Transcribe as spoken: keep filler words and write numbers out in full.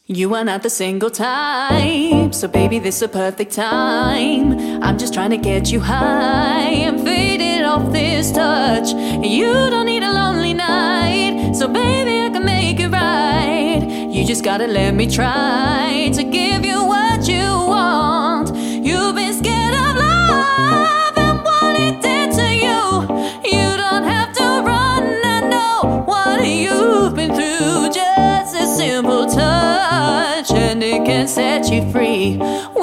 You are not the single type, so baby, this a perfect time. I'm just trying to get you high and faded off this touch. You don't need a lonely night, so baby, I can make it right. You just gotta let me try to give you what you want. You've been scared of love and what it did to you. You don't have to run and know what you've been through. Just a simple touch and it can set you free.